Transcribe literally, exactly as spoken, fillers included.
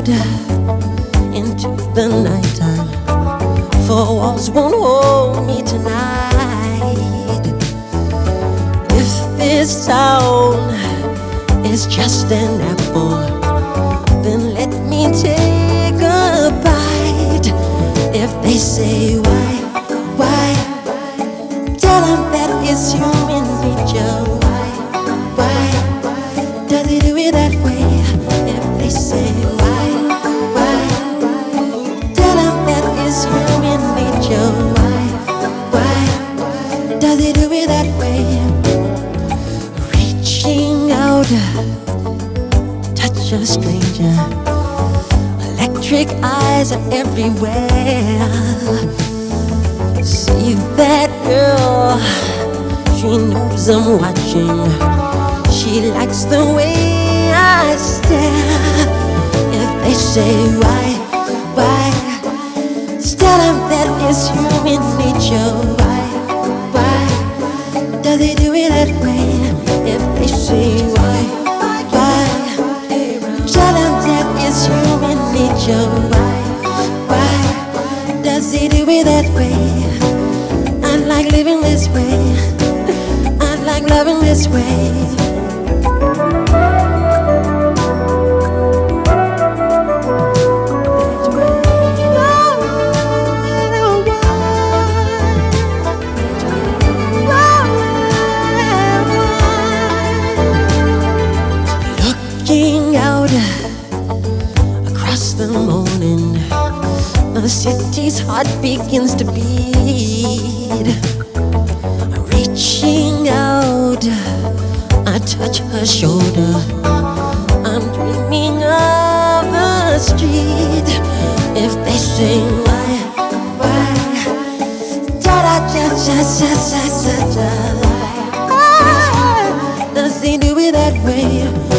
out into the nighttime, four walls won't hold me tonight. If this town is just an apple, then let me take a bite. If they say why, why, tell them that it's human nature. Why, why, does he do it that way? If they say why, why, tell them that it's human nature. Why, why, does he do it that way? Reaching out, touch a stranger. Electric eyes are everywhere. See that girl, she knows I'm watching. She likes the way I stare. If they say why, why, tell them that it's human nature. Why, why, does he do it that way? If they say why, why, tell them that it's human nature. Why, why, does he do it that way? I like living this way. I like loving this way. Looking out across the morning, the city's heart begins to beat. Reaching out, I touch her shoulder. I'm dreaming of the street. If they say why, why, da da da da da da da da, does he do it that way?